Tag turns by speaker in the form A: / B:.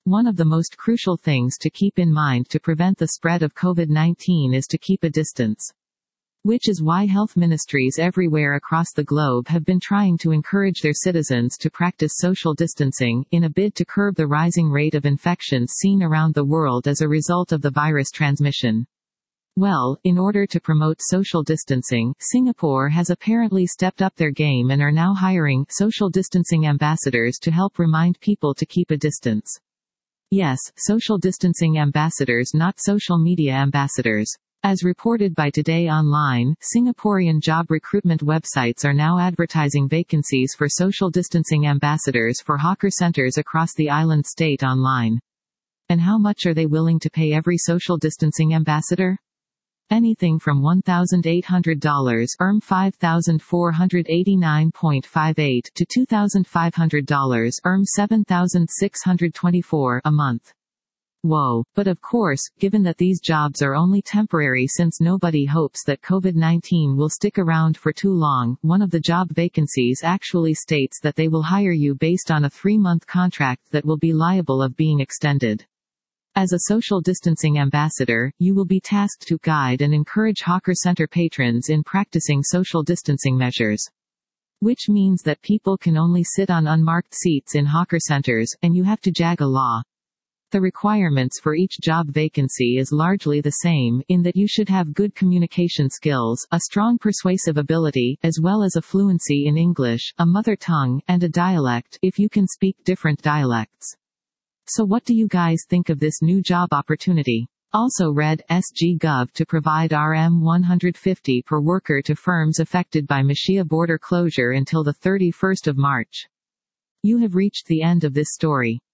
A: One of the most crucial things to keep in mind to prevent the spread of COVID-19 is to keep a distance. Which is why health ministries everywhere across the globe have been trying to encourage their citizens to practice social distancing, in a bid to curb the rising rate of infections seen around the world as a result of the virus transmission. Well, in order to promote social distancing, Singapore has apparently stepped up their game and are now hiring social distancing ambassadors to help remind people to keep a distance. Yes, social distancing ambassadors, not social media ambassadors. As reported by Today Online, Singaporean job recruitment websites are now advertising vacancies for social distancing ambassadors for hawker centers across the island state online. And how much are they willing to pay every social distancing ambassador? Anything from $1,800 $5,489.58 to $2,500 $7,624 a month. Whoa. But of course, given that these jobs are only temporary since nobody hopes that COVID-19 will stick around for too long, one of the job vacancies actually states that they will hire you based on a 3-month contract that will be liable of being extended. As a social distancing ambassador, you will be tasked to guide and encourage hawker center patrons in practicing social distancing measures. Which means that people can only sit on unmarked seats in hawker centers, and you have to jag a law. The requirements for each job vacancy is largely the same, in that you should have good communication skills, a strong persuasive ability, as well as a fluency in English, a mother tongue, and a dialect, if you can speak different dialects. So what do you guys think of this new job opportunity? Also read, SG Gov to provide RM 150 per worker to firms affected by Malaysia border closure until the 31st of March. You have reached the end of this story.